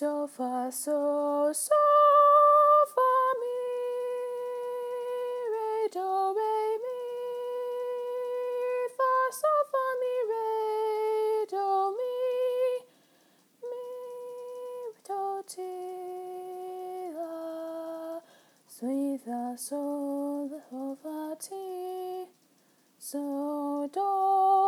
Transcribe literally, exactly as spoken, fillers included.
so fa so so fa mi re do re mi fa so fa mi re do mi mi do ti la sweet la sol fa ti so do